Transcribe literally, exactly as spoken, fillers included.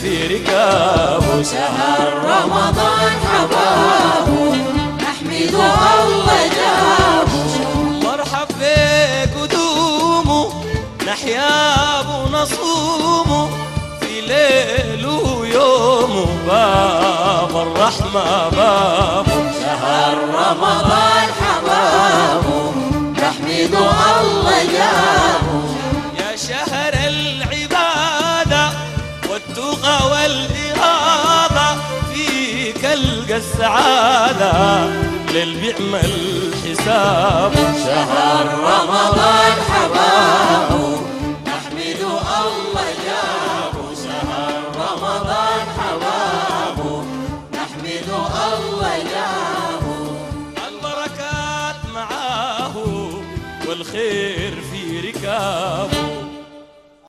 في ركابه. شهر رمضان حبابه نحمد الله جابه. مرحب بقدومه نحيا ونصومه في ليله ويومه باب الرحمة بابه. شهر رمضان حبابه نحمد الله جابه. يا شهر العبادة والتقى والإرادة فيك ألقى السعادة للي بيعمل حسابه. شهر رمضان حبابه نحمد الله جابه. شهر رمضان حبابه نحمد الله جابه. البركات معاه والخير في ركابه.